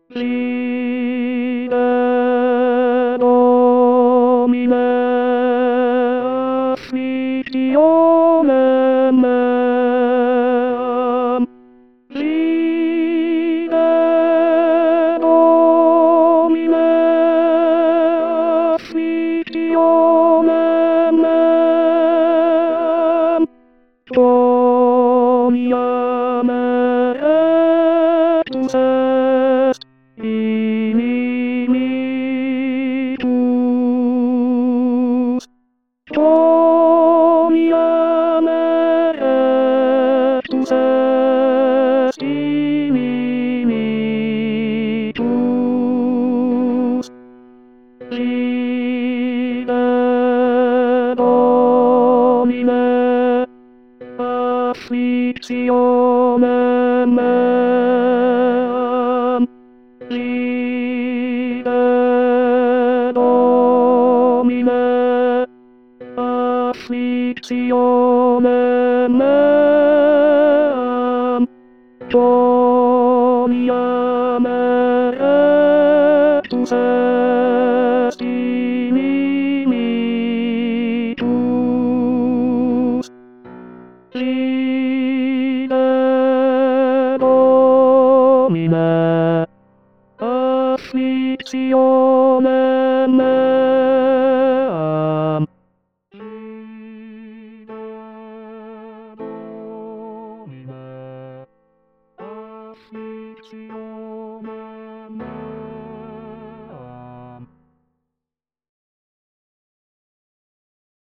Fide Domine, afflictionem meam. Fide Domine, afflictionem meam. Domine metus est inimitus. Domine metus est inimitus. Fide Domine, afflictionem meam. Fide Domine, afflictionem meam. Domine metus est